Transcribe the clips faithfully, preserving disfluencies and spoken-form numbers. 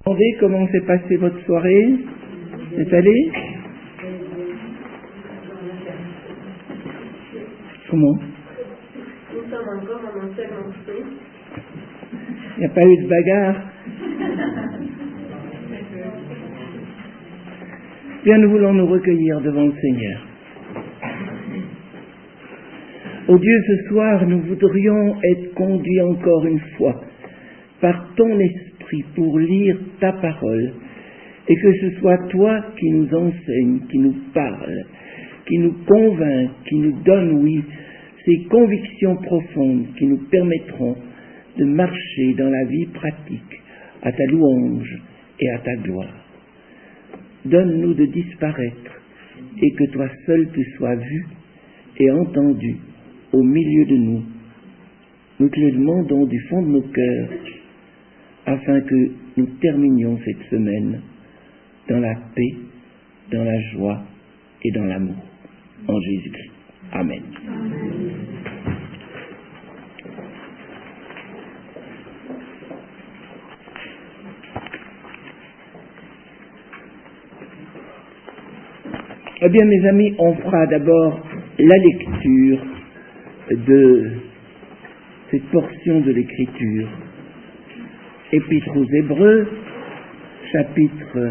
Demandez comment s'est passée votre soirée. C'est allé? Comment? Nous sommes encore en enseignement. Il n'y a pas eu de bagarre? Bien, nous voulons nous recueillir devant le Seigneur. Ô Dieu, ce soir, nous voudrions être conduits encore une fois par ton esprit pour lire ta parole, et que ce soit toi qui nous enseigne, qui nous parle, qui nous convainc, qui nous donne, oui, ces convictions profondes qui nous permettront de marcher dans la vie pratique à ta louange et à ta gloire. Donne-nous de disparaître et que toi seul tu sois vu et entendu au milieu de nous. Nous te le demandons du fond de nos cœurs afin que nous terminions cette semaine dans la paix, dans la joie et dans l'amour. En Jésus-Christ. Amen. Eh bien, mes amis, on fera d'abord la lecture de cette portion de l'Écriture. Épître aux Hébreux, chapitre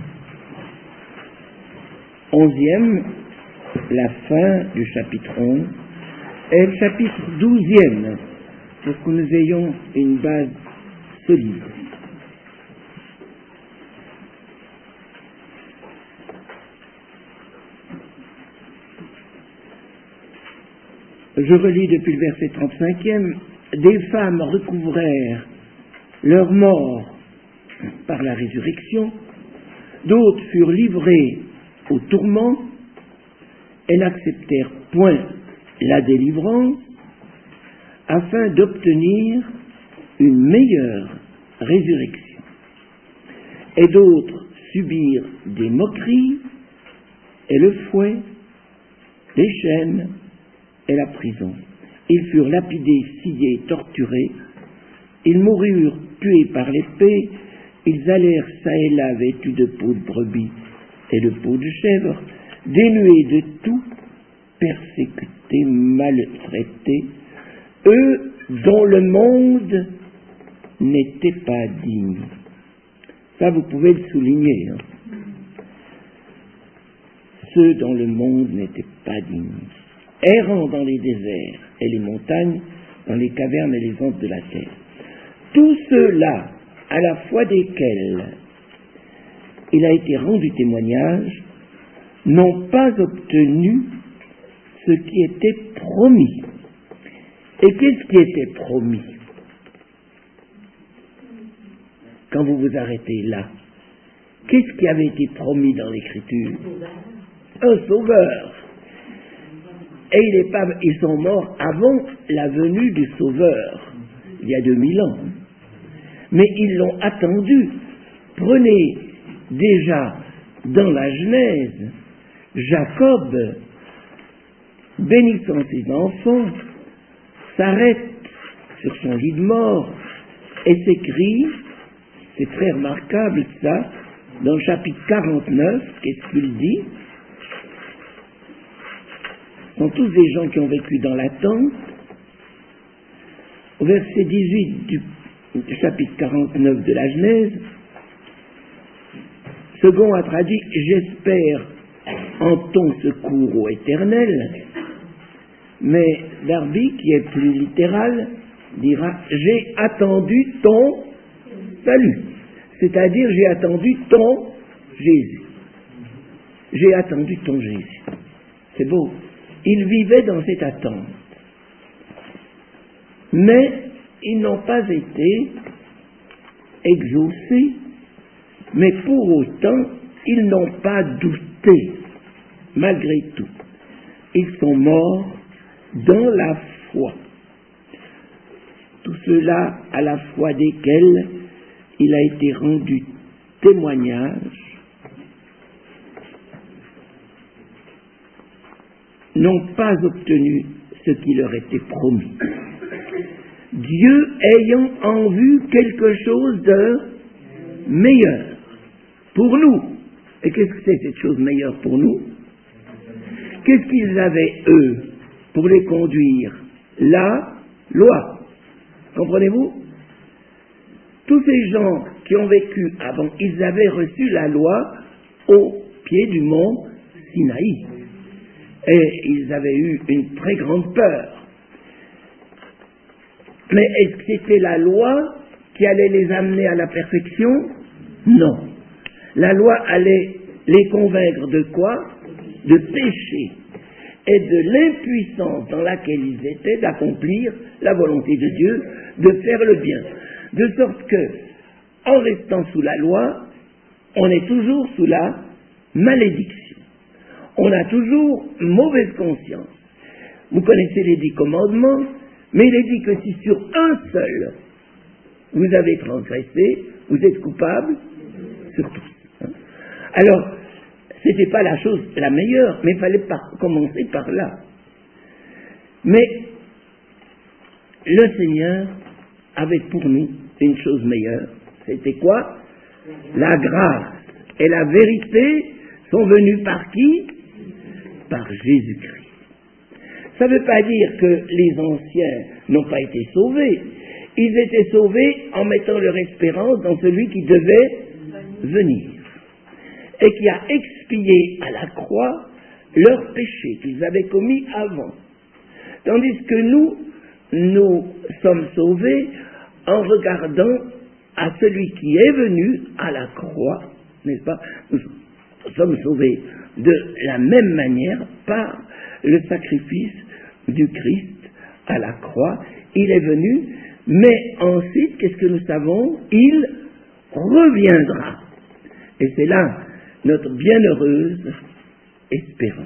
onzième, la fin du chapitre onze, et le chapitre douzième, pour que nous ayons une base solide. Je relis depuis le verset trente-cinquième. Des femmes recouvrèrent leur mort par la résurrection, d'autres furent livrées au tourment et n'acceptèrent point la délivrance afin d'obtenir une meilleure résurrection. Et d'autres subirent des moqueries et le fouet, les chaînes et la prison. Ils furent lapidés, sciés, torturés. Ils moururent tués par l'épée. Ils allèrent çà et là vêtus de peau de brebis et de peau de chèvre, dénués de tout, persécutés, maltraités, eux dont le monde n'était pas digne. Ça, vous pouvez le souligner. Hein. Ceux dont le monde n'était pas digne. Errant dans les déserts et les montagnes, dans les cavernes et les antres de la terre. Tous ceux-là, à la foi desquels il a été rendu témoignage, n'ont pas obtenu ce qui était promis. Et qu'est-ce qui était promis? Quand vous vous arrêtez là, qu'est-ce qui avait été promis dans l'Écriture? Un sauveur. Et il est pas, ils sont morts avant la venue du Sauveur, il y a deux mille ans. Mais ils l'ont attendu. Prenez déjà dans la Genèse, Jacob, bénissant ses enfants, s'arrête sur son lit de mort et s'écrie, c'est très remarquable ça, dans le chapitre quarante-neuf, qu'est-ce qu'il dit? Ce sont tous des gens qui ont vécu dans l'attente. Au verset dix-huit du, du chapitre quarante-neuf de la Genèse, Second a traduit « J'espère en ton secours ô Éternel », mais Darby, qui est plus littéral, dira « J'ai attendu ton salut », c'est-à-dire j'ai attendu ton Jésus. J'ai attendu ton Jésus. C'est beau. Ils vivaient dans cette attente. Mais ils n'ont pas été exaucés, mais pour autant, ils n'ont pas douté, malgré tout. Ils sont morts dans la foi. Tout cela à la foi desquels il a été rendu témoignage, n'ont pas obtenu ce qui leur était promis. Dieu ayant en vue quelque chose de meilleure pour nous. Et qu'est-ce que c'est cette chose meilleure pour nous? Qu'est-ce qu'ils avaient, eux, pour les conduire? La loi. Comprenez-vous? Tous ces gens qui ont vécu avant, ils avaient reçu la loi au pied du mont Sinaï. Et ils avaient eu une très grande peur. Mais est-ce que c'était la loi qui allait les amener à la perfection? Non. La loi allait les convaincre de quoi? De péché et de l'impuissance dans laquelle ils étaient d'accomplir la volonté de Dieu, de faire le bien. De sorte que, en restant sous la loi, on est toujours sous la malédiction. On a toujours mauvaise conscience. Vous connaissez les dix commandements, mais il est dit que si sur un seul vous avez transgressé, vous êtes coupable sur tous. Hein? Alors, ce n'était pas la chose la meilleure, mais il fallait par- commencer par là. Mais le Seigneur avait pour nous une chose meilleure. C'était quoi? La grâce et la vérité sont venues par qui? Par Jésus-Christ. Ça ne veut pas dire que les anciens n'ont pas été sauvés. Ils étaient sauvés en mettant leur espérance dans celui qui devait venir et qui a expié à la croix leurs péchés qu'ils avaient commis avant. Tandis que nous, nous sommes sauvés en regardant à celui qui est venu à la croix, n'est-ce pas? Nous sommes sauvés de la même manière par le sacrifice du Christ à la croix. Il est venu, mais ensuite, qu'est-ce que nous savons? Il reviendra. Et c'est là notre bienheureuse espérance.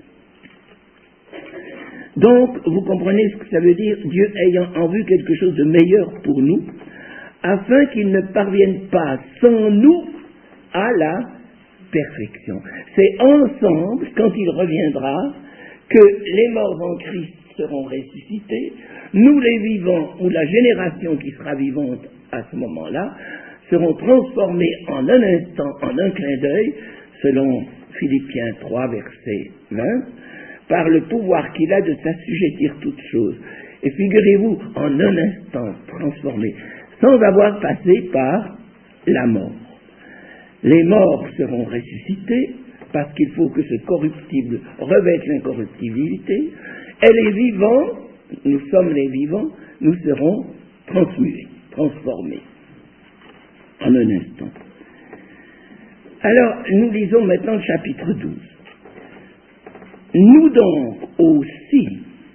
Donc, vous comprenez ce que ça veut dire, Dieu ayant en vue quelque chose de meilleur pour nous, afin qu'il ne parvienne pas sans nous à la perfection. C'est ensemble, quand il reviendra, que les morts en Christ seront ressuscités, nous les vivants, ou la génération qui sera vivante à ce moment-là, seront transformés en un instant, en un clin d'œil, selon Philippiens trois, verset vingt, par le pouvoir qu'il a de s'assujettir toutes choses. Et figurez-vous, en un instant, transformés, sans avoir passé par la mort. Les morts seront ressuscités, parce qu'il faut que ce corruptible revête l'incorruptibilité, et les vivants, nous sommes les vivants, nous serons transmués, transformés, en un instant. Alors, nous lisons maintenant le chapitre douze. Nous donc aussi,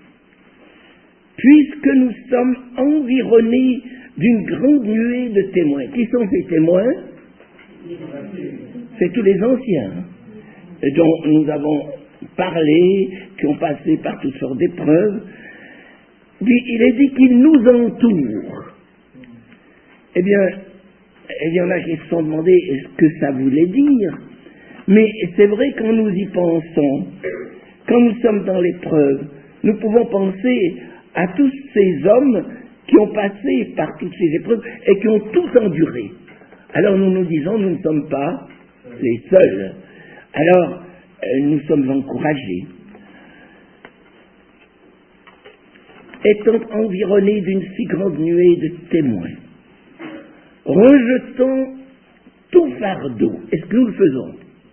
puisque nous sommes environnés d'une grande nuée de témoins. Qui sont ces témoins? C'est tous les anciens, hein, dont nous avons parlé, qui ont passé par toutes sortes d'épreuves. Il est dit qu'ils nous entourent. Eh bien, il y en a qui se sont demandé ce que ça voulait dire. Mais c'est vrai, quand nous y pensons, quand nous sommes dans l'épreuve, nous pouvons penser à tous ces hommes qui ont passé par toutes ces épreuves et qui ont tout enduré. Alors nous nous disons, nous ne sommes pas les seuls. Alors, euh, nous sommes encouragés. Étant environnés d'une si grande nuée de témoins, rejetons tout fardeau. Est-ce que nous le faisons?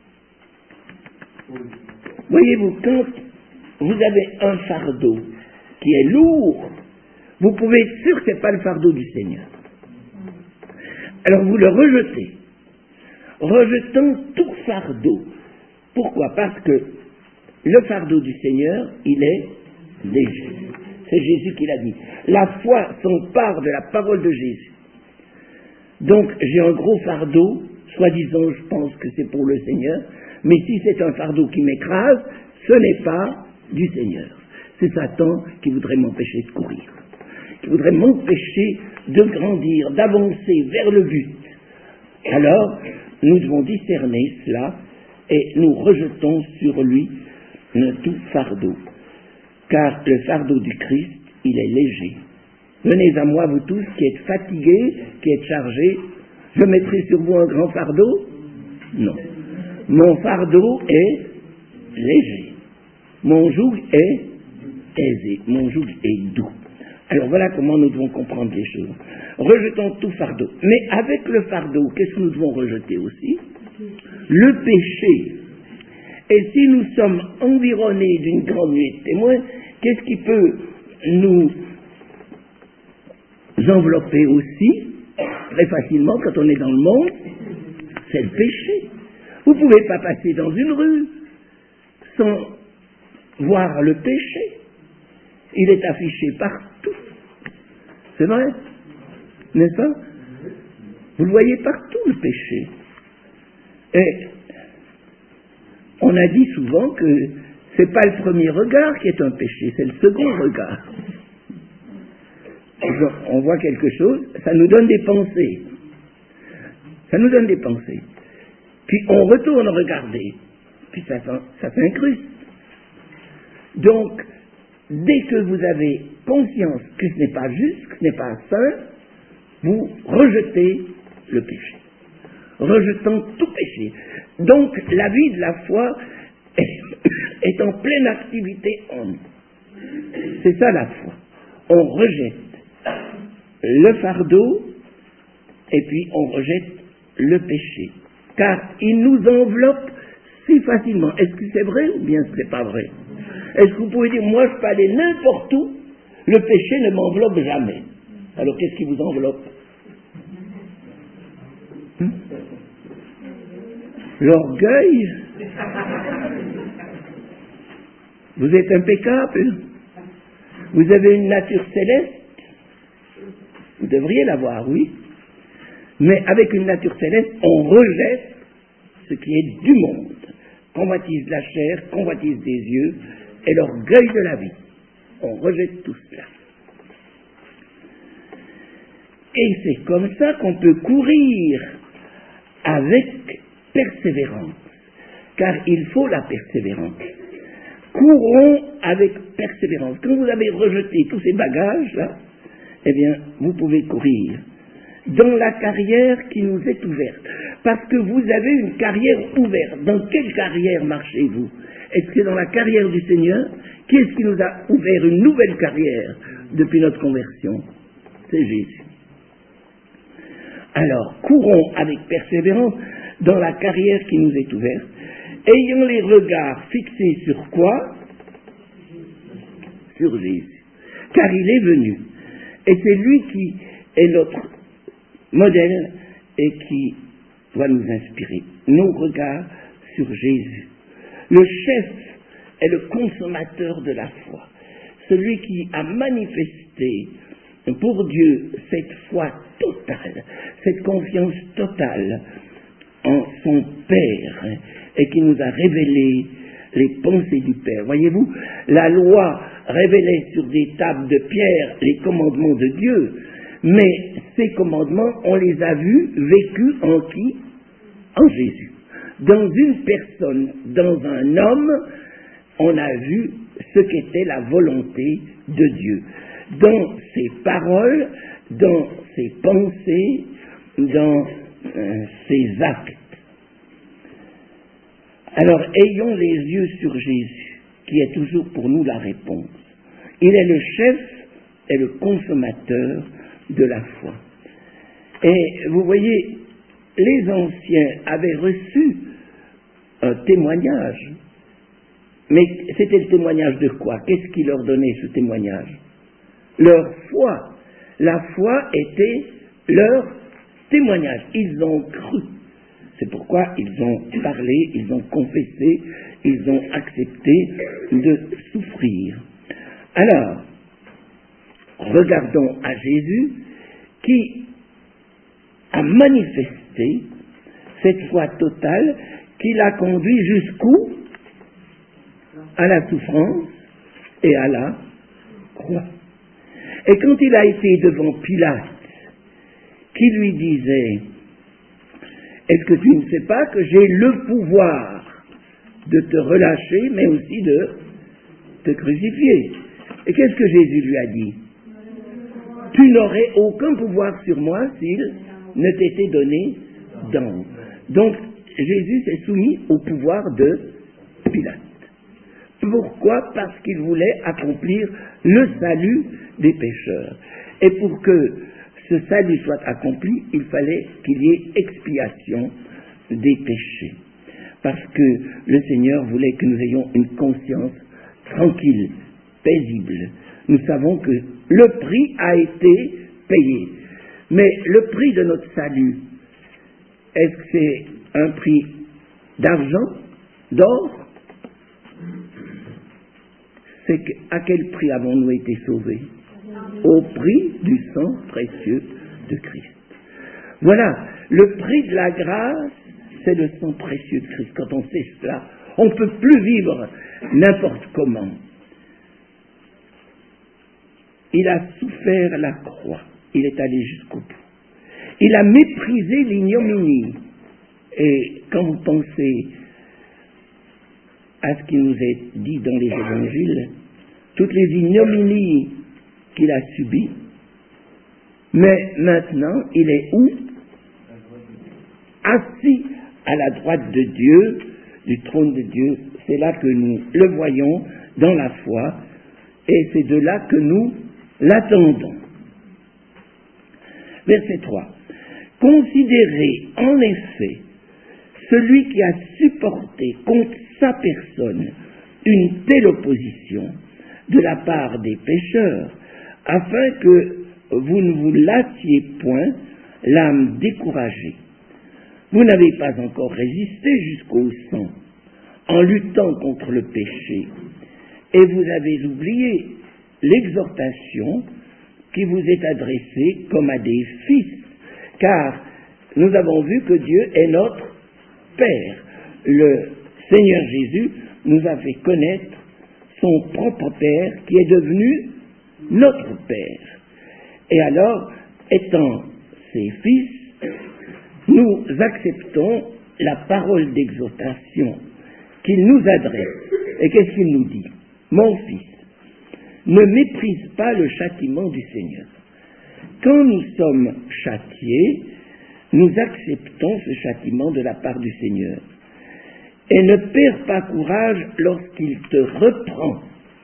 Voyez-vous, quand vous avez un fardeau qui est lourd, vous pouvez être sûr que ce n'est pas le fardeau du Seigneur. Alors vous le rejetez. Rejetant tout fardeau. Pourquoi? Parce que le fardeau du Seigneur, il est léger. C'est Jésus qui l'a dit. La foi s'empare de la parole de Jésus. Donc j'ai un gros fardeau, soi-disant je pense que c'est pour le Seigneur, mais si c'est un fardeau qui m'écrase, ce n'est pas du Seigneur. C'est Satan qui voudrait m'empêcher de courir, qui voudrait m'empêcher de grandir, d'avancer vers le but. Alors, nous devons discerner cela et nous rejetons sur lui tout fardeau. Car le fardeau du Christ, il est léger. Venez à moi, vous tous qui êtes fatigués, qui êtes chargés, Je mettrai sur vous un grand fardeau? Non. Mon fardeau est léger. Mon joug est aisé. Mon joug est doux. Alors voilà comment nous devons comprendre les choses. Rejetons tout fardeau. Mais avec le fardeau, qu'est-ce que nous devons rejeter aussi? Le péché. Et si nous sommes environnés d'une grande nuée de témoins, qu'est-ce qui peut nous envelopper aussi, très facilement, quand on est dans le monde? C'est le péché. Vous ne pouvez pas passer dans une rue sans voir le péché. Il est affiché partout. C'est vrai, n'est-ce pas? Vous le voyez partout, le péché. Et on a dit souvent que ce n'est pas le premier regard qui est un péché, c'est le second regard. On voit quelque chose, ça nous donne des pensées. Ça nous donne des pensées. Puis on retourne regarder, puis ça, ça s'incruste. Donc, dès que vous avez conscience que ce n'est pas juste, que ce n'est pas sain, vous rejetez le péché. Rejetant tout péché. Donc, la vie de la foi est, est en pleine activité en nous. C'est ça la foi. On rejette le fardeau et puis on rejette le péché. Car il nous enveloppe si facilement. Est-ce que c'est vrai ou bien ce n'est pas vrai? Est-ce que vous pouvez dire, moi je peux aller n'importe où, le péché ne m'enveloppe jamais? Alors qu'est-ce qui vous enveloppe? Hum? L'orgueil? Vous êtes impeccable? Vous avez une nature céleste? Vous devriez l'avoir, oui. Mais avec une nature céleste, on rejette ce qui est du monde. Convoitise de la chair, convoitise des yeux, et l'orgueil de la vie. On rejette tout cela. Et c'est comme ça qu'on peut courir avec persévérance. Car il faut la persévérance. Courons avec persévérance. Quand vous avez rejeté tous ces bagages-là, eh bien, vous pouvez courir dans la carrière qui nous est ouverte. Parce que vous avez une carrière ouverte. Dans quelle carrière marchez-vous? Est-ce que dans la carrière du Seigneur? Qui est-ce qui nous a ouvert une nouvelle carrière depuis notre conversion? C'est Jésus. Alors, courons avec persévérance dans la carrière qui nous est ouverte, ayant les regards fixés sur quoi? Sur Jésus. Car il est venu. Et c'est lui qui est notre modèle et qui doit nous inspirer. Nos regards sur Jésus. Le chef est le consommateur de la foi. Celui qui a manifesté pour Dieu cette foi totale, cette confiance totale en son Père et qui nous a révélé les pensées du Père. Voyez-vous, la loi révélait sur des tables de pierre les commandements de Dieu, mais ces commandements, on les a vus, vécus en qui? En Jésus. Dans une personne, dans un homme, on a vu ce qu'était la volonté de Dieu. Dans ses paroles, dans ses pensées, dans euh, ses actes. Alors, ayons les yeux sur Jésus, qui est toujours pour nous la réponse. Il est le chef et le consommateur de la foi. Et vous voyez, les anciens avaient reçu un témoignage. Mais c'était le témoignage de quoi? Qu'est-ce qui leur donnait ce témoignage? Leur foi. La foi était leur témoignage. Ils ont cru. C'est pourquoi ils ont parlé, ils ont confessé, ils ont accepté de souffrir. Alors, regardons à Jésus qui a manifesté cette foi totale qui l'a conduit jusqu'où? À la souffrance et à la croix. Et quand il a été devant Pilate, qui lui disait, est-ce que tu ne sais pas que j'ai le pouvoir de te relâcher, mais aussi de te crucifier? Et qu'est-ce que Jésus lui a dit? Tu n'aurais aucun pouvoir sur moi s'il ne t'était donné d'ange. Donc, Jésus s'est soumis au pouvoir de Pilate. Pourquoi? Parce qu'il voulait accomplir le salut des pécheurs. Et pour que ce salut soit accompli, il fallait qu'il y ait expiation des péchés. Parce que le Seigneur voulait que nous ayons une conscience tranquille, paisible. Nous savons que le prix a été payé. Mais le prix de notre salut, est-ce que c'est un prix d'argent, d'or? C'est à quel prix avons-nous été sauvés? Au prix du sang précieux de Christ. Voilà, le prix de la grâce, c'est le sang précieux de Christ. Quand on sait cela, on ne peut plus vivre n'importe comment. Il a souffert la croix, il est allé jusqu'au bout. Il a méprisé l'ignominie. Et quand vous pensez à ce qui nous est dit dans les évangiles, toutes les ignominies qu'il a subies, mais maintenant, il est où? Assis à la droite de Dieu, du trône de Dieu. C'est là que nous le voyons dans la foi, et c'est de là que nous l'attendons. Verset trois. Considérez en effet celui qui a supporté contre sa personne une telle opposition de la part des pécheurs, afin que vous ne vous lassiez point l'âme découragée. Vous n'avez pas encore résisté jusqu'au sang en luttant contre le péché, et vous avez oublié l'exhortation qui vous est adressée comme à des fils, car nous avons vu que Dieu est notre Père. Le Seigneur Jésus nous a fait connaître son propre Père qui est devenu notre Père. Et alors, étant ses fils, nous acceptons la parole d'exhortation qu'il nous adresse. Et qu'est-ce qu'il nous dit? Mon fils, ne méprise pas le châtiment du Seigneur. Quand nous sommes châtiés, nous acceptons ce châtiment de la part du Seigneur. Et ne perds pas courage lorsqu'il te reprend,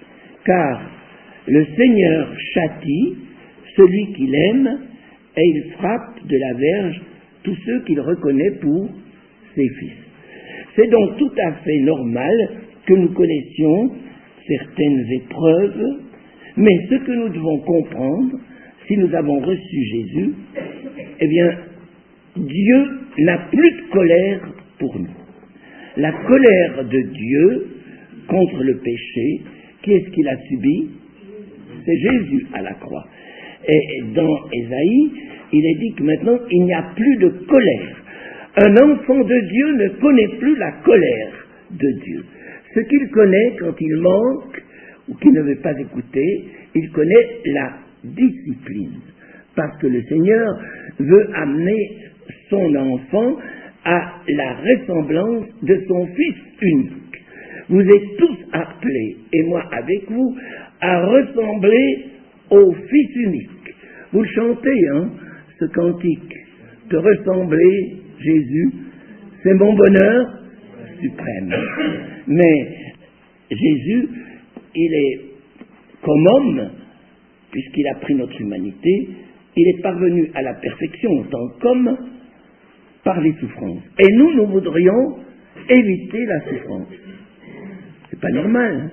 car le Seigneur châtie celui qu'il aime, et il frappe de la verge tous ceux qu'il reconnaît pour ses fils. C'est donc tout à fait normal que nous connaissions certaines épreuves, mais ce que nous devons comprendre, si nous avons reçu Jésus, eh bien, Dieu n'a plus de colère pour nous. La colère de Dieu contre le péché, qui est-ce qu'il a subi? C'est Jésus à la croix. Et dans Ésaïe, il est dit que maintenant, il n'y a plus de colère. Un enfant de Dieu ne connaît plus la colère de Dieu. Ce qu'il connaît quand il manque, ou qu'il ne veut pas écouter, il connaît la discipline. Parce que le Seigneur veut amener son enfant à la ressemblance de son Fils unique. Vous êtes tous appelés, et moi avec vous, à ressembler au Fils unique. Vous le chantez, hein, ce cantique. De ressembler, Jésus, c'est mon bonheur suprême. Mais Jésus, il est comme homme, puisqu'il a pris notre humanité, il est parvenu à la perfection en tant qu'homme par les souffrances. Et nous, nous voudrions éviter la souffrance. C'est pas normal. Hein?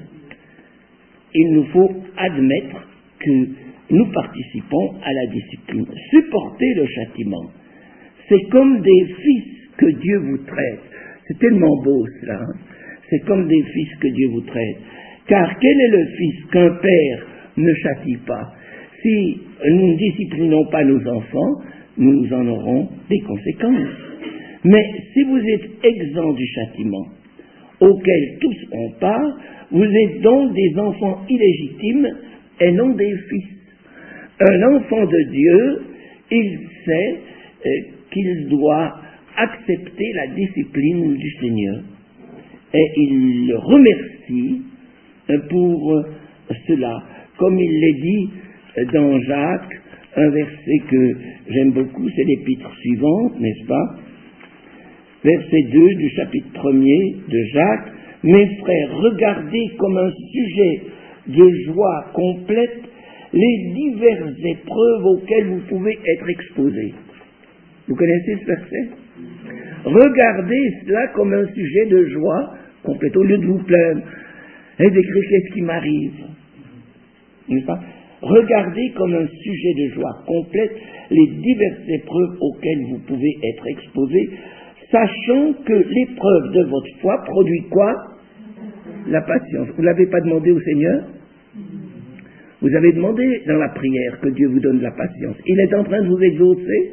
Il nous faut admettre que nous participons à la discipline. Supporter le châtiment. C'est comme des fils que Dieu vous traite. C'est tellement beau cela. Hein? C'est comme des fils que Dieu vous traite. Car quel est le fils qu'un père ne châtie pas? Si nous ne disciplinons pas nos enfants, nous en aurons des conséquences. Mais si vous êtes exempt du châtiment, auquel tous ont part, vous êtes donc des enfants illégitimes et non des fils. Un enfant de Dieu, il sait euh, qu'il doit accepter la discipline du Seigneur. Et il le remercie pour cela. Comme il l'est dit dans Jacques, un verset que j'aime beaucoup, c'est l'épître suivante, n'est-ce pas? Verset deux du chapitre premier de Jacques. Mes frères, regardez comme un sujet de joie complète les diverses épreuves auxquelles vous pouvez être exposés. Vous connaissez ce verset? Regardez cela comme un sujet de joie complète, au lieu de vous plaindre et d'écrire qu'est-ce qui m'arrive. N'est-ce pas? Regardez comme un sujet de joie complète les diverses épreuves auxquelles vous pouvez être exposés, sachant que l'épreuve de votre foi produit quoi? La patience. Vous ne l'avez pas demandé au Seigneur? Vous avez demandé dans la prière que Dieu vous donne la patience. Il est en train de vous exaucer.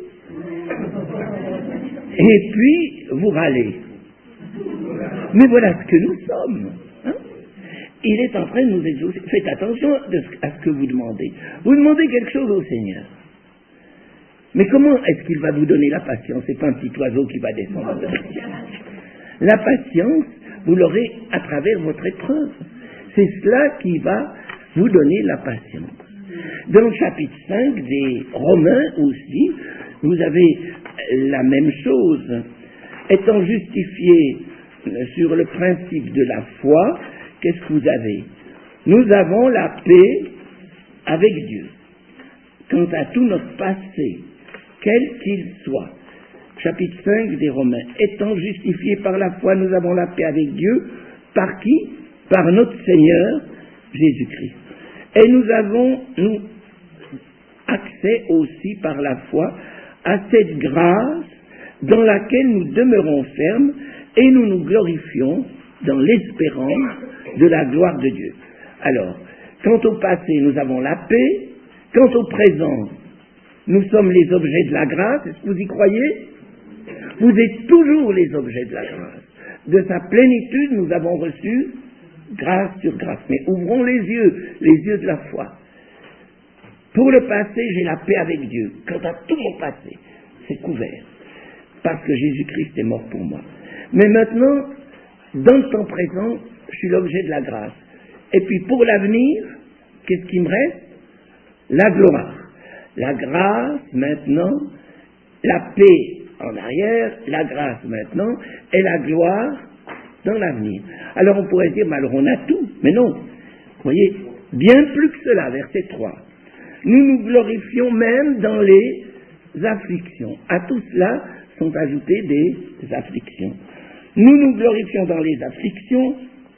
Et puis, vous râlez. Mais voilà ce que nous sommes. Hein? Il est en train de nous exaucer. Faites attention à ce que vous demandez. Vous demandez quelque chose au Seigneur. Mais comment est-ce qu'il va vous donner la patience? C'est pas un petit oiseau qui va descendre de la ciel. La patience, vous l'aurez à travers votre épreuve. C'est cela qui va vous donner la patience. Dans le chapitre cinq des Romains aussi, vous avez la même chose. Étant justifié sur le principe de la foi, qu'est-ce que vous avez? Nous avons la paix avec Dieu. Quant à tout notre passé, quel qu'il soit, chapitre cinq des Romains, étant justifiés par la foi, nous avons la paix avec Dieu. Par qui? Par notre Seigneur Jésus-Christ. Et nous avons, nous, accès aussi par la foi à cette grâce dans laquelle nous demeurons fermes et nous nous glorifions dans l'espérance de la gloire de Dieu. Alors, quant au passé, nous avons la paix. Quant au présent, nous sommes les objets de la grâce. Est-ce que vous y croyez? Vous êtes toujours les objets de la grâce. De sa plénitude, nous avons reçu grâce sur grâce. Mais ouvrons les yeux, les yeux de la foi. Pour le passé, j'ai la paix avec Dieu. Quant à tout mon passé, c'est couvert. Parce que Jésus-Christ est mort pour moi. Mais maintenant, dans le temps présent, je suis l'objet de la grâce. Et puis pour l'avenir, qu'est-ce qui me reste? La gloire. La grâce maintenant, la paix en arrière, la grâce maintenant, et la gloire dans l'avenir. Alors on pourrait dire, mais alors on a tout. Mais non. Vous voyez, bien plus que cela, verset trois. Nous nous glorifions même dans les afflictions. À tout cela sont ajoutées des afflictions. Nous nous glorifions dans les afflictions,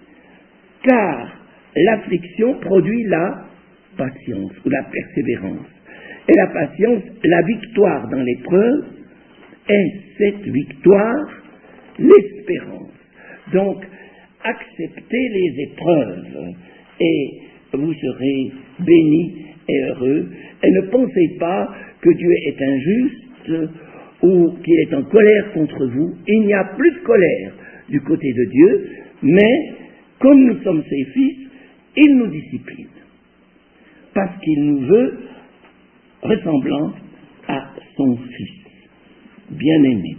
car l'affliction produit la patience ou la persévérance. Et la patience, la victoire dans l'épreuve, est cette victoire, l'espérance. Donc, acceptez les épreuves et vous serez bénis et heureux. Et ne pensez pas que Dieu est injuste ou qu'il est en colère contre vous. Il n'y a plus de colère du côté de Dieu, mais comme nous sommes ses fils, il nous discipline. Parce qu'il nous veut ressemblant à son fils, bien-aimé.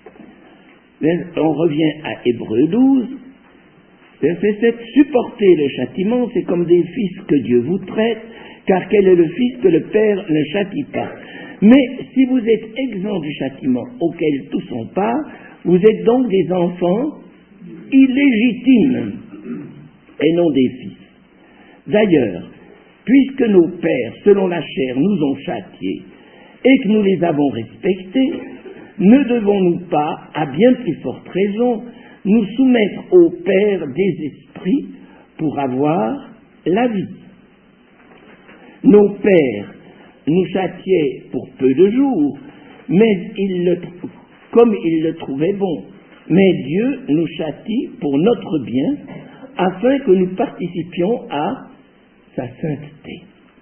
On revient à Hébreux douze, verset sept. Supportez le châtiment, c'est comme des fils que Dieu vous traite, car quel est le fils que le Père ne châtie pas? Mais si vous êtes exempts du châtiment auquel tous ont part, vous êtes donc des enfants illégitimes et non des fils. D'ailleurs, puisque nos pères, selon la chair, nous ont châtiés et que nous les avons respectés, ne devons-nous pas, à bien plus forte raison, nous soumettre au Père des esprits pour avoir la vie? Nos pères nous châtiaient pour peu de jours, mais ils le, comme ils le trouvaient bon. Mais Dieu nous châtie pour notre bien, afin que nous participions à sa sainteté.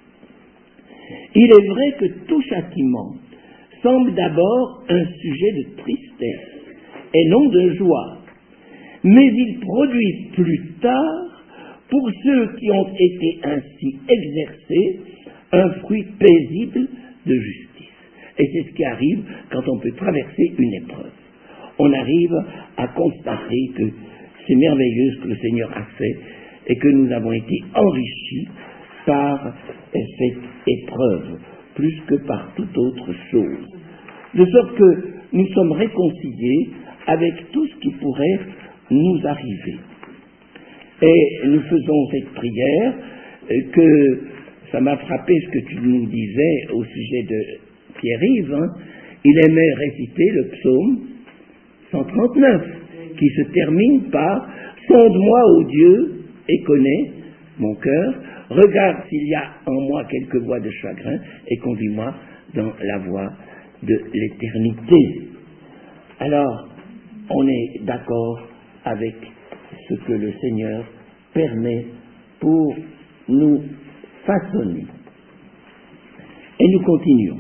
Il est vrai que tout châtiment semble d'abord un sujet de tristesse et non de joie, mais il produit plus tard, pour ceux qui ont été ainsi exercés, un fruit paisible de justice. Et c'est ce qui arrive quand on peut traverser une épreuve. On arrive à constater que c'est merveilleux ce que le Seigneur a fait et que nous avons été enrichis par cette épreuve plus que par toute autre chose. De sorte que nous sommes réconciliés avec tout ce qui pourrait nous arriver. Et nous faisons cette prière que, ça m'a frappé ce que tu nous disais au sujet de Pierre-Yves, hein, il aimait réciter le psaume cent trente-neuf, qui se termine par « Sonde-moi, ô Dieu, et connais mon cœur, regarde s'il y a en moi quelque voie de chagrin, et conduis-moi dans la voie de l'éternité. » Alors, on est d'accord avec ce que le Seigneur permet pour nous façonner. Et nous continuons.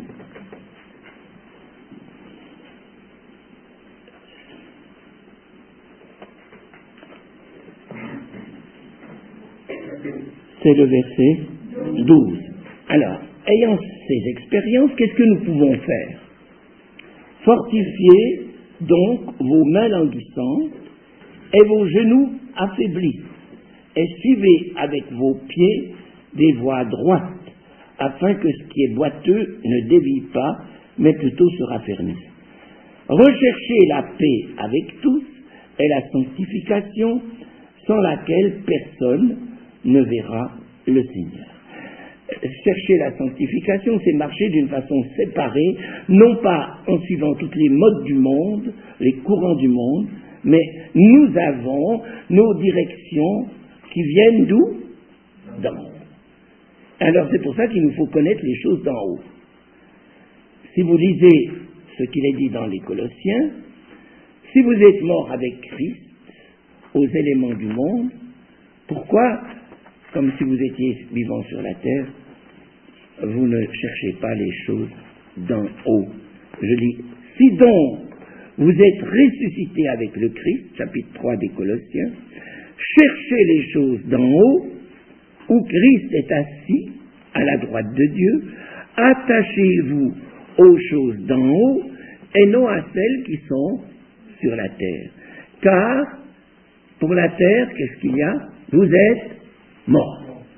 C'est le verset douze. Alors, ayant ces expériences, qu'est-ce que nous pouvons faire? Fortifiez donc vos mains languissantes et vos genoux affaiblis, et suivez avec vos pieds des voies droites, afin que ce qui est boiteux ne dévie pas, mais plutôt se raffermisse. Recherchez la paix avec tous et la sanctification, sans laquelle personne ne verra le Seigneur. Chercher la sanctification, c'est marcher d'une façon séparée, non pas en suivant toutes les modes du monde, les courants du monde, mais nous avons nos directions qui viennent d'où? D'en haut. Alors c'est pour ça qu'il nous faut connaître les choses d'en haut. Si vous lisez ce qu'il est dit dans les Colossiens, si vous êtes morts avec Christ aux éléments du monde, pourquoi, comme si vous étiez vivant sur la terre, vous ne cherchez pas les choses d'en haut? Je dis, si donc vous êtes ressuscités avec le Christ, chapitre trois des Colossiens, cherchez les choses d'en haut, où Christ est assis à la droite de Dieu, attachez-vous aux choses d'en haut et non à celles qui sont sur la terre. Car, pour la terre, qu'est-ce qu'il y a? Vous êtes morts.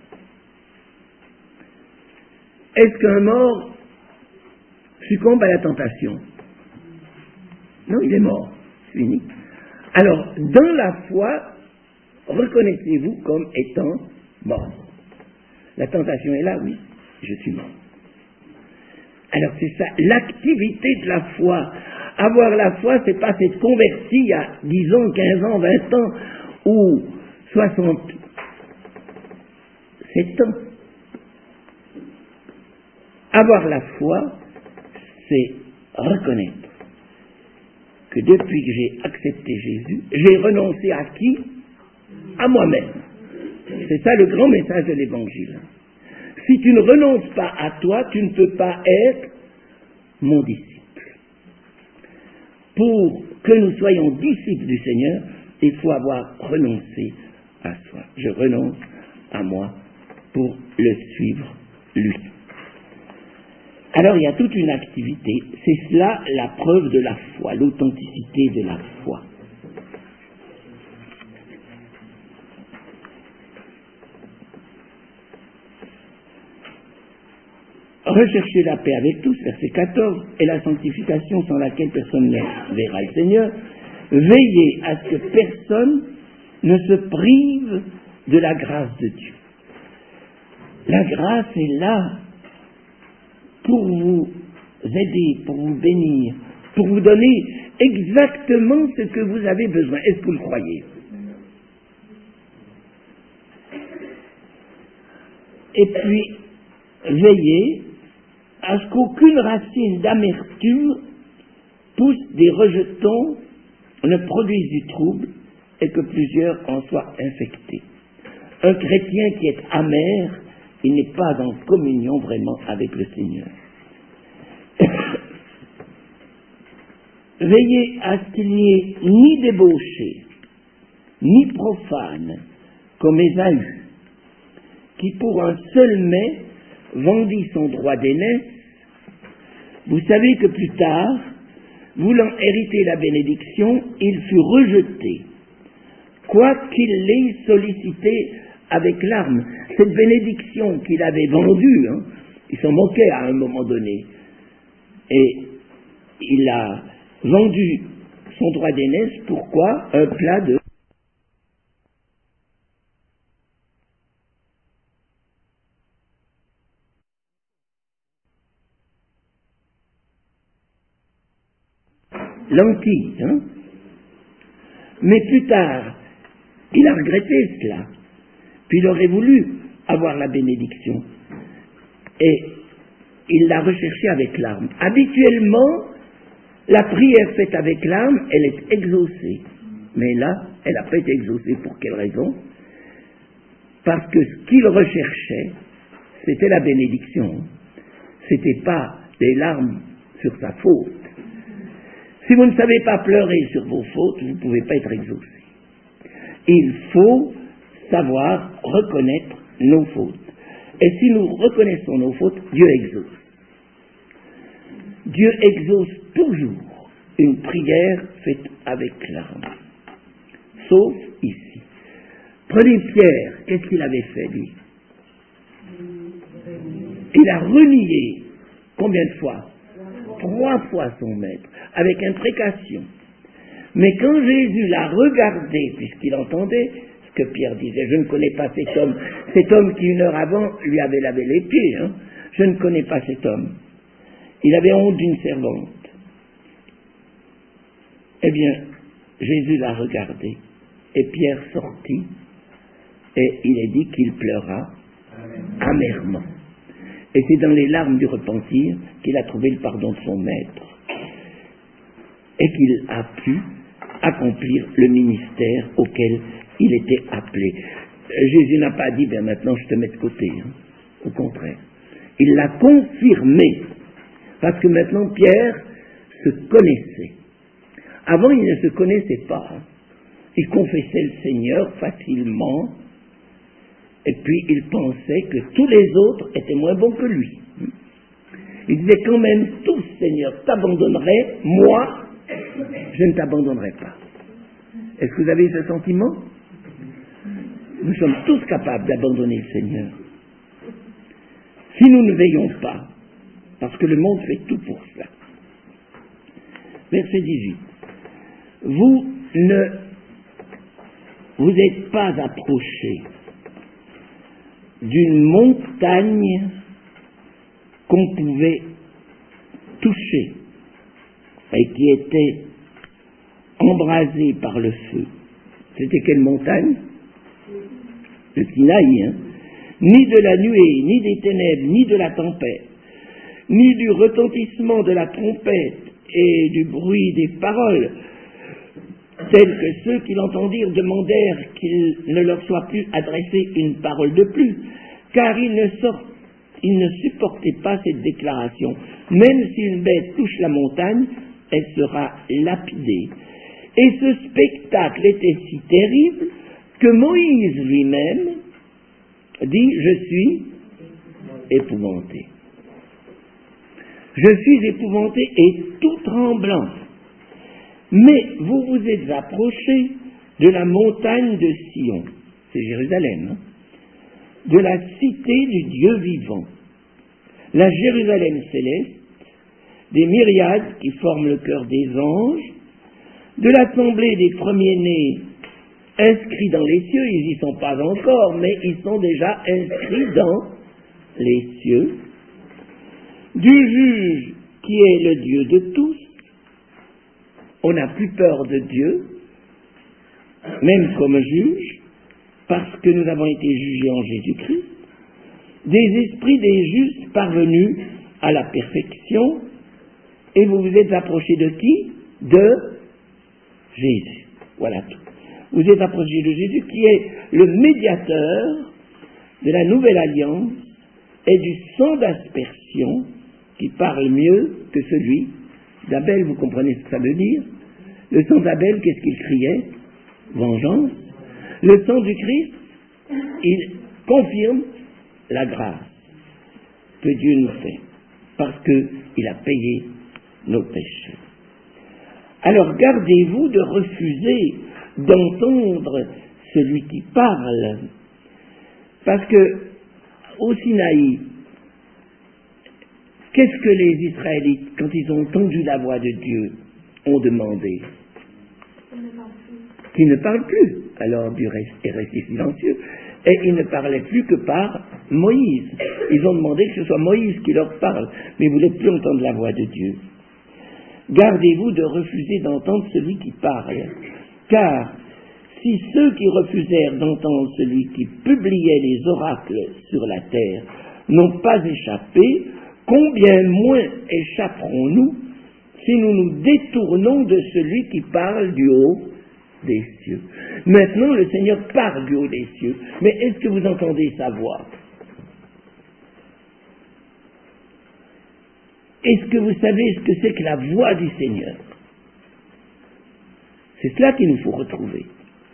Est-ce qu'un mort succombe à la tentation? Non, il est mort. C'est fini. Alors, dans la foi, reconnaissez-vous comme étant mort. La tentation est là, oui, je suis mort. Alors c'est ça, l'activité de la foi. Avoir la foi, c'est pas s'être converti il y a dix ans, quinze ans, vingt ans, ou soixante-sept ans. Avoir la foi, c'est reconnaître que depuis que j'ai accepté Jésus, j'ai renoncé à qui? À moi-même. C'est ça le grand message de l'Évangile. Si tu ne renonces pas à toi, tu ne peux pas être mon disciple. Pour que nous soyons disciples du Seigneur, il faut avoir renoncé à soi. Je renonce à moi pour le suivre, lui. Alors il y a toute une activité. C'est cela la preuve de la foi, l'authenticité de la foi. Recherchez la paix avec tous, verset quatorze, et la sanctification sans laquelle personne ne verra le Seigneur. Veillez à ce que personne ne se prive de la grâce de Dieu. La grâce est là pour vous aider, pour vous bénir, pour vous donner exactement ce que vous avez besoin. Est-ce que vous le croyez? Et puis, veillez à ce qu'aucune racine d'amertume pousse des rejetons, ne produise du trouble, et que plusieurs en soient infectés. Un chrétien qui est amer, il n'est pas en communion vraiment avec le Seigneur. Veillez à ce qu'il n'y ait ni débauché, ni profane, comme Ésaü, qui pour un seul mets vendit son droit d'aînesse. Vous savez que plus tard, voulant hériter la bénédiction, il fut rejeté, quoiqu'il l'ait sollicité avec larmes. Cette bénédiction qu'il avait vendue, hein, Il s'en moquait à un moment donné. Et il a vendu son droit d'aînesse, pourquoi? Un plat de... lentilles, hein? Mais plus tard, il a regretté cela. Puis il aurait voulu avoir la bénédiction. Et il l'a recherchée avec larmes. Habituellement, la prière faite avec larmes, elle est exaucée. Mais là, elle n'a pas été exaucée. Pour quelle raison? Parce que ce qu'il recherchait, c'était la bénédiction. Ce n'était pas des larmes sur sa faute. Si vous ne savez pas pleurer sur vos fautes, vous ne pouvez pas être exaucé. Il faut savoir reconnaître nos fautes. Et si nous reconnaissons nos fautes, Dieu exauce. Dieu exauce toujours une prière faite avec larmes. Sauf ici. Prenez Pierre, qu'est-ce qu'il avait fait, lui? Il a renié, combien de fois? Trois fois son maître, avec imprécation. Mais quand Jésus l'a regardé, puisqu'il entendait ce que Pierre disait, je ne connais pas cet homme, cet homme qui une heure avant lui avait lavé les pieds, hein, je ne connais pas cet homme. Il avait honte d'une servante. Eh bien, Jésus l'a regardé, et Pierre sortit, et il est dit qu'il pleura amèrement. Et c'est dans les larmes du repentir qu'il a trouvé le pardon de son maître, et qu'il a pu accomplir le ministère auquel il était appelé. Jésus n'a pas dit, ben maintenant je te mets de côté, hein. Au contraire. Il l'a confirmé, parce que maintenant Pierre se connaissait. Avant, il ne se connaissait pas. Hein. Il confessait le Seigneur facilement, et puis il pensait que tous les autres étaient moins bons que lui. Il disait quand même, tous, Seigneur, t'abandonneraient, moi, je ne t'abandonnerai pas. Est-ce que vous avez ce sentiment? Nous sommes tous capables d'abandonner le Seigneur. Si nous ne veillons pas, parce que le monde fait tout pour cela. Verset dix-huit. Vous ne vous êtes pas approchés d'une montagne qu'on pouvait toucher et qui était embrasée par le feu. C'était quelle montagne? Le Sinaï, hein? Ni de la nuée, ni des ténèbres, ni de la tempête, ni du retentissement de la trompette et du bruit des paroles, tels que ceux qui l'entendirent demandèrent qu'il ne leur soit plus adressé une parole de plus, car ils ne, sortent, ils ne supportaient pas cette déclaration. Même si une bête touche la montagne, elle sera lapidée. Et ce spectacle était si terrible que Moïse lui-même dit « Je suis épouvanté. Je suis épouvanté et tout tremblant. Mais vous vous êtes approchés de la montagne de Sion, c'est Jérusalem, hein, de la cité du Dieu vivant, la Jérusalem céleste, des myriades qui forment le cœur des anges, de l'assemblée des premiers-nés inscrits dans les cieux, ils n'y sont pas encore, mais ils sont déjà inscrits dans les cieux, du juge qui est le Dieu de tous. On n'a plus peur de Dieu, même comme juge, parce que nous avons été jugés en Jésus-Christ, des esprits des justes parvenus à la perfection, et vous vous êtes approchés de qui? De Jésus. Voilà tout. Vous êtes approchés de Jésus qui est le médiateur de la nouvelle alliance et du sang d'aspersion qui parle mieux que celui d'Abel. Vous comprenez ce que ça veut dire? Le sang d'Abel, qu'est-ce qu'il criait? Vengeance. Le sang du Christ, il confirme la grâce que Dieu nous fait, parce qu'il a payé nos péchés. Alors gardez-vous de refuser d'entendre celui qui parle, parce que au Sinaï, Qu'est-ce que les Israélites, quand ils ont entendu la voix de Dieu, ont demandé? Qu'ils ne parlent plus. Alors Dieu est resté silencieux. Et ils ne parlaient plus que par Moïse. Ils ont demandé que ce soit Moïse qui leur parle. Mais vous ne voulez plus entendre la voix de Dieu. Gardez-vous de refuser d'entendre celui qui parle. Car si ceux qui refusèrent d'entendre celui qui publiait les oracles sur la terre n'ont pas échappé, combien moins échapperons-nous si nous nous détournons de celui qui parle du haut des cieux? Maintenant, le Seigneur parle du haut des cieux, mais est-ce que vous entendez sa voix? Est-ce que vous savez ce que c'est que la voix du Seigneur? C'est cela qu'il nous faut retrouver.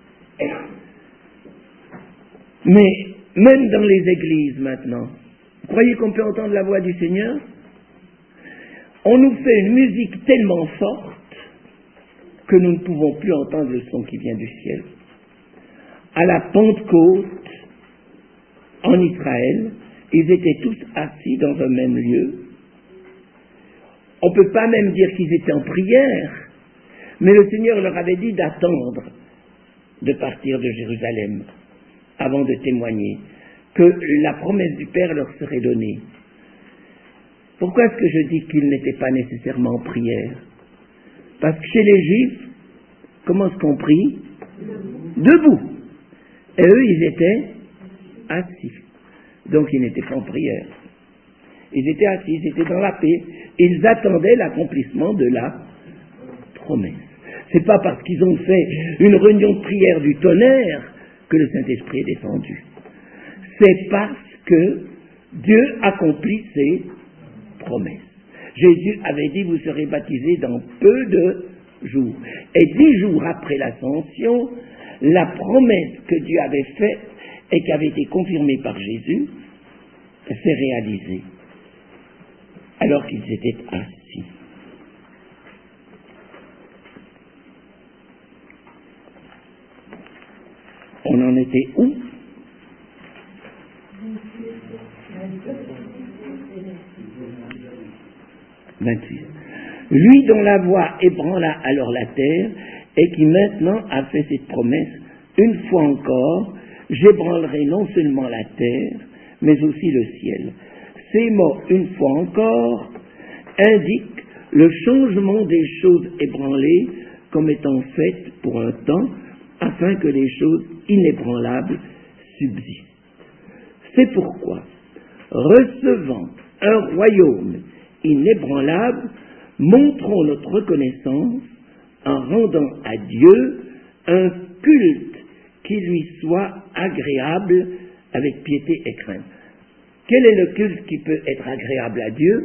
Mais même dans les églises maintenant, vous croyez qu'on peut entendre la voix du Seigneur? On nous fait une musique tellement forte que nous ne pouvons plus entendre le son qui vient du ciel. À la Pentecôte, en Israël, ils étaient tous assis dans un même lieu. On ne peut pas même dire qu'ils étaient en prière, mais le Seigneur leur avait dit d'attendre de partir de Jérusalem avant de témoigner que la promesse du Père leur serait donnée. Pourquoi est-ce que je dis qu'ils n'étaient pas nécessairement en prière? Parce que chez les Juifs, comment est-ce qu'on prie? Debout. Et eux, ils étaient assis. Donc, ils n'étaient pas en prière. Ils étaient assis, ils étaient dans la paix. Ils attendaient l'accomplissement de la promesse. C'est pas parce qu'ils ont fait une réunion de prière du tonnerre que le Saint-Esprit est descendu. C'est parce que Dieu accomplit ses promesses. Jésus avait dit, vous serez baptisés dans peu de jours. Et dix jours après l'ascension, la promesse que Dieu avait faite et qui avait été confirmée par Jésus s'est réalisée. Alors qu'ils étaient assis. On en était où? vingt-huit. Lui dont la voix ébranla alors la terre et qui maintenant a fait cette promesse, une fois encore, j'ébranlerai non seulement la terre, mais aussi le ciel. Ces mots, une fois encore, indiquent le changement des choses ébranlées comme étant faites pour un temps, afin que les choses inébranlables subsistent. C'est pourquoi, recevant un royaume inébranlable, montrons notre reconnaissance en rendant à Dieu un culte qui lui soit agréable avec piété et crainte. Quel est le culte qui peut être agréable à Dieu?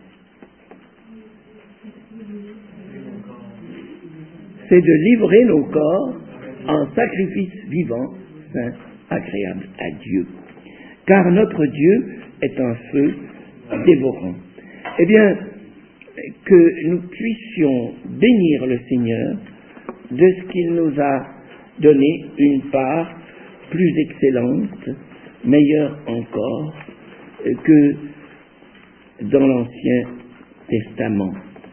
C'est de livrer nos corps en sacrifice vivant, saint, agréable à Dieu. Car notre Dieu est un feu dévorant. Eh bien, que nous puissions bénir le Seigneur de ce qu'il nous a donné une part plus excellente, meilleure encore, que dans l'Ancien Testament.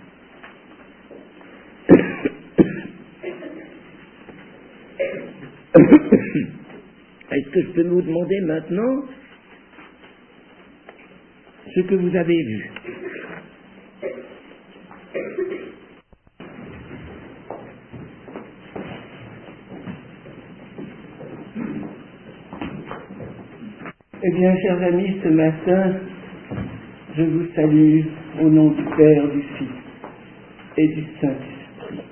Est-ce que je peux vous demander maintenant ce que vous avez vu? Eh bien, chers amis, ce matin, je vous salue au nom du Père, du Fils et du Saint-Esprit.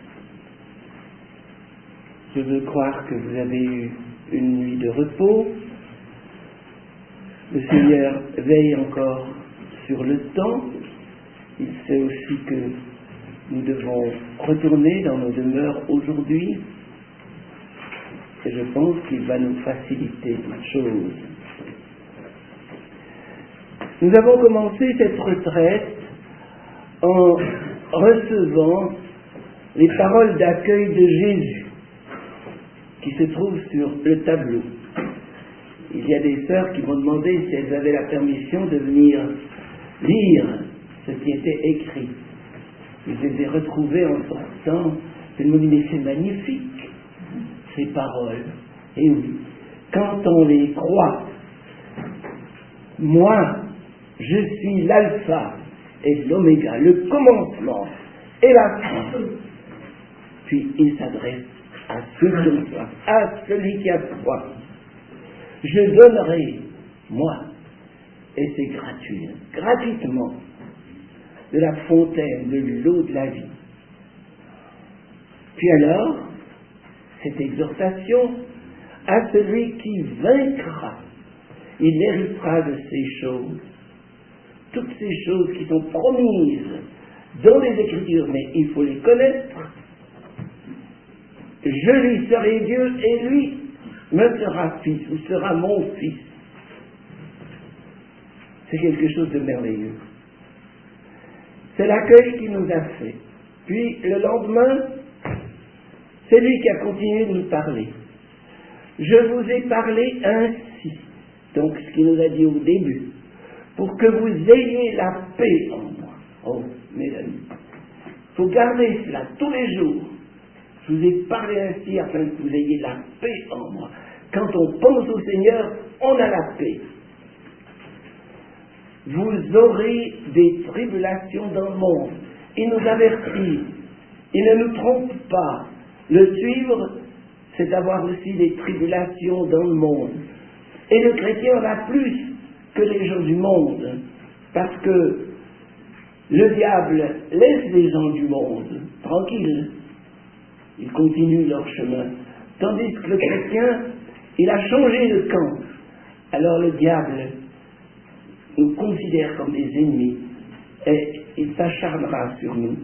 Je veux croire que vous avez eu une nuit de repos. Le Seigneur veille encore sur le temps. Il sait aussi que nous devons retourner dans nos demeures aujourd'hui. Et je pense qu'il va nous faciliter toute chose. Nous avons commencé cette retraite en recevant les paroles d'accueil de Jésus qui se trouvent sur le tableau. Il y a des sœurs qui m'ont demandé si elles avaient la permission de venir lire ce qui était écrit. Je les ai retrouvés en sortant. Je me dis, mais c'est magnifique, ces paroles. Et oui, quand on les croit, moi, je suis l'alpha et l'oméga, le commencement et la fin. Puis il s'adresse à ceux qui ont soif, à celui qui a soif. Je donnerai, moi, et c'est gratuit, gratuitement, de la fontaine, de l'eau de la vie. Puis alors, cette exhortation, à celui qui vaincra, il héritera de ces choses, toutes ces choses qui sont promises dans les Écritures, mais il faut les connaître. Je lui serai Dieu et lui me sera fils, ou sera mon fils. C'est quelque chose de merveilleux. C'est l'accueil qu'il nous a fait. Puis le lendemain, c'est lui qui a continué de nous parler. Je vous ai parlé ainsi, donc ce qu'il nous a dit au début, pour que vous ayez la paix en moi. Oh, mes amis, il faut garder cela tous les jours. Je vous ai parlé ainsi afin que vous ayez la paix en moi. Quand on pense au Seigneur, on a la paix. Vous aurez des tribulations dans le monde. Il nous avertit. Il ne nous trompe pas. Le suivre, c'est avoir aussi des tribulations dans le monde. Et le chrétien en a plus que les gens du monde. Parce que le diable laisse les gens du monde tranquilles. Ils continuent leur chemin. Tandis que le chrétien, il a changé de camp. Alors le diable nous considère comme des ennemis et il s'acharnera sur nous.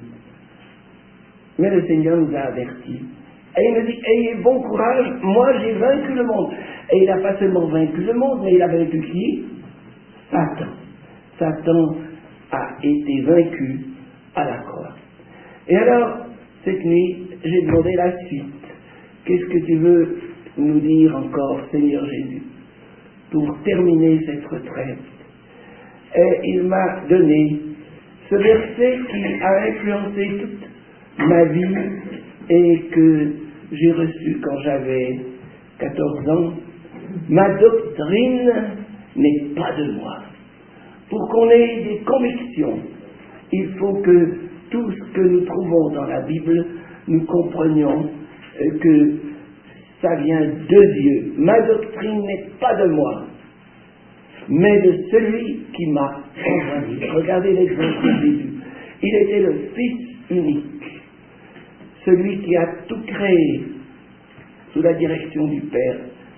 Mais le Seigneur nous a avertis. Et il nous dit, ayez bon courage, moi j'ai vaincu le monde. Et il n'a pas seulement vaincu le monde, mais il a vaincu qui? Satan. Satan a été vaincu à la croix. Et alors, cette nuit, j'ai demandé la suite. Qu'est-ce que tu veux nous dire encore, Seigneur Jésus, pour terminer cette retraite? Et il m'a donné ce verset qui a influencé toute ma vie et que j'ai reçu quand j'avais quatorze ans. Ma doctrine n'est pas de moi. Pour qu'on ait des convictions, il faut que tout ce que nous trouvons dans la Bible, nous comprenions que ça vient de Dieu. Ma doctrine n'est pas de moi, mais de celui qui m'a envoyé. Regardez l'exemple de Jésus. Il était le Fils unique, celui qui a tout créé sous la direction du Père.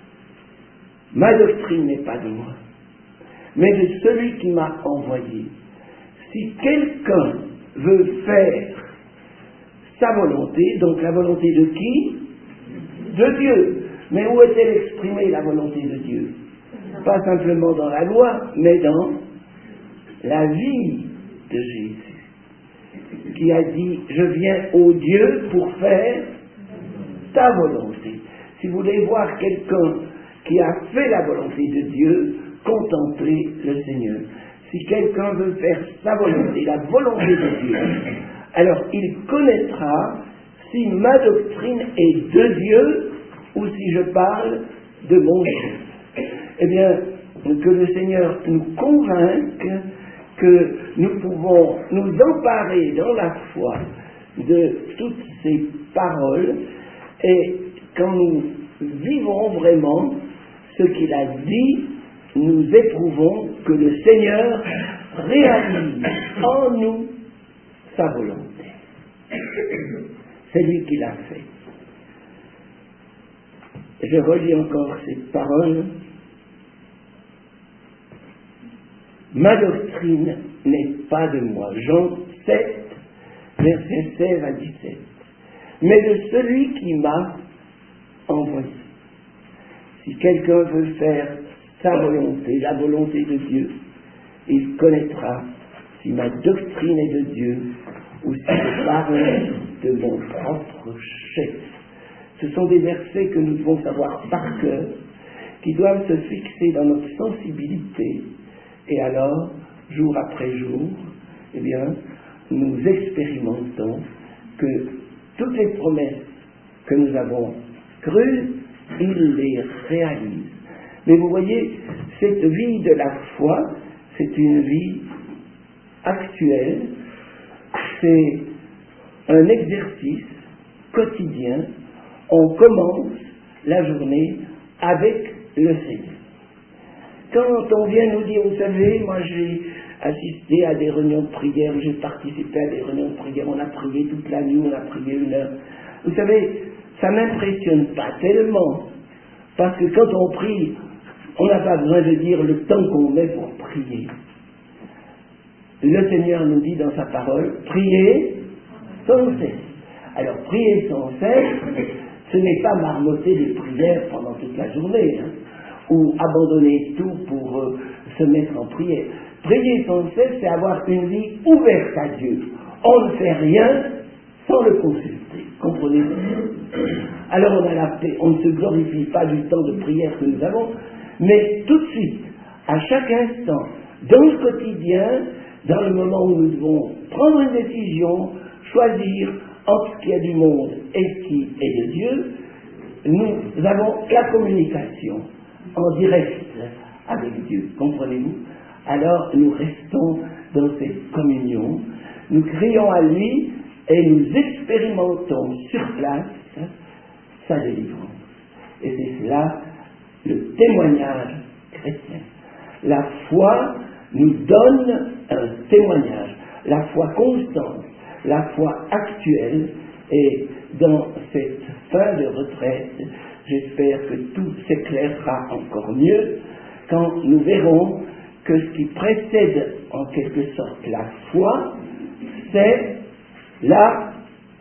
Ma doctrine n'est pas de moi, mais de celui qui m'a envoyé. Si quelqu'un veut faire sa volonté, donc la volonté de qui? De Dieu. Mais où est-elle exprimée, la volonté de Dieu? Pas simplement dans la loi, mais dans la vie de Jésus, qui a dit, je viens au Dieu pour faire ta volonté. Si vous voulez voir quelqu'un qui a fait la volonté de Dieu, contemplez le Seigneur. Si quelqu'un veut faire sa volonté, la volonté de Dieu, alors il connaîtra si ma doctrine est de Dieu ou si je parle de mon Dieu. Eh bien, que le Seigneur nous convainque que nous pouvons nous emparer dans la foi de toutes ces paroles et quand nous vivons vraiment ce qu'il a dit, nous éprouvons que le Seigneur réalise en nous sa volonté. C'est lui qui l'a fait. Je relis encore cette parole. Ma doctrine n'est pas de moi. Jean sept, versets seize à dix-sept. Mais de celui qui m'a envoyé. Si quelqu'un veut faire sa volonté, la volonté de Dieu, il connaîtra si ma doctrine est de Dieu ou si je parle de mon propre chef. Ce sont des versets que nous devons savoir par cœur, qui doivent se fixer dans notre sensibilité, et alors jour après jour, eh bien, nous expérimentons que toutes les promesses que nous avons crues, il les réalise. Mais vous voyez, cette vie de la foi, c'est une vie actuelle, c'est un exercice quotidien. On commence la journée avec le Seigneur. Quand on vient nous dire, vous savez, moi j'ai assisté à des réunions de prière, j'ai participé à des réunions de prière, on a prié toute la nuit, on a prié une heure. Vous savez, ça ne m'impressionne pas tellement, parce que quand on prie, on n'a pas besoin de dire le temps qu'on met pour prier. Le Seigneur nous dit dans sa parole, priez sans cesse. Alors, prier sans cesse, ce n'est pas marmotter des prières pendant toute la journée, hein, ou abandonner tout pour euh, se mettre en prière. Prier sans cesse, c'est avoir une vie ouverte à Dieu. On ne fait rien sans le consulter. Comprenez-vous? Alors on a la paix, on ne se glorifie pas du temps de prière que nous avons, mais tout de suite, à chaque instant, dans le quotidien, dans le moment où nous devons prendre une décision, choisir entre ce qui est du monde et ce qui est de Dieu, nous avons la communication en direct avec Dieu. Comprenez-vous? Alors nous restons dans cette communion, nous crions à lui et nous expérimentons sur place sa délivrance. Et c'est cela le témoignage chrétien. La foi nous donne un témoignage, la foi constante, la foi actuelle, et dans cette fin de retraite, j'espère que tout s'éclairera encore mieux quand nous verrons que ce qui précède en quelque sorte la foi, c'est la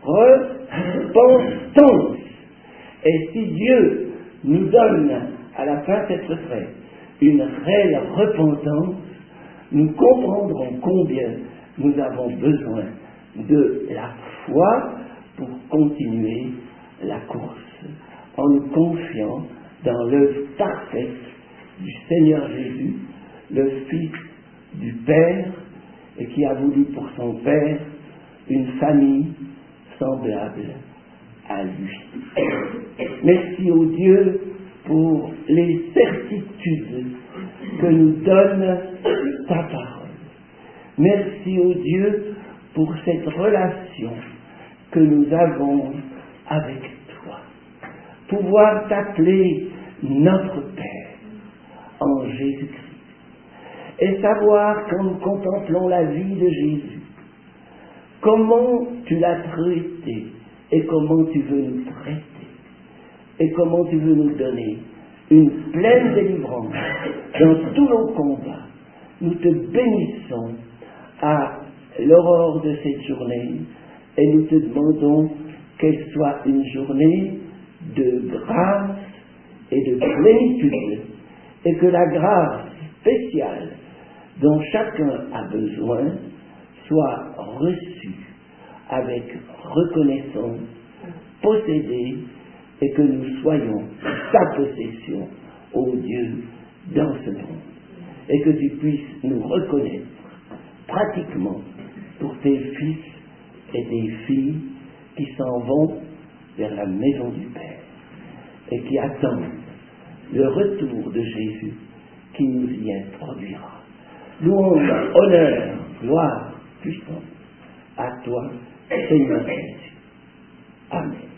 repentance. Et si Dieu nous donne à la fin de cette retraite une réelle repentance, nous comprendrons combien nous avons besoin de la foi pour continuer la course, en nous confiant dans l'œuvre parfaite du Seigneur Jésus, le Fils du Père, et qui a voulu pour son Père une famille semblable à lui. Merci au Dieu pour les certitudes que nous donne ta parole. Merci au Dieu pour cette relation que nous avons avec toi. Pouvoir t'appeler notre Père en Jésus-Christ. Et savoir, quand nous contemplons la vie de Jésus, comment tu l'as traité et comment tu veux nous traiter et comment tu veux nous donner une pleine délivrance dans tous nos combats. Nous te bénissons à l'aurore de cette journée et nous te demandons qu'elle soit une journée de grâce et de plénitude, et que la grâce spéciale dont chacun a besoin soit reçue avec reconnaissance, possédée, et que nous soyons ta possession, ô Dieu, dans ce monde, et que tu puisses nous reconnaître pratiquement pour tes fils et tes filles qui s'en vont vers la maison du Père et qui attendent le retour de Jésus qui nous y introduira. Louange, honneur, gloire, puissance à toi, Seigneur Jésus. Amen.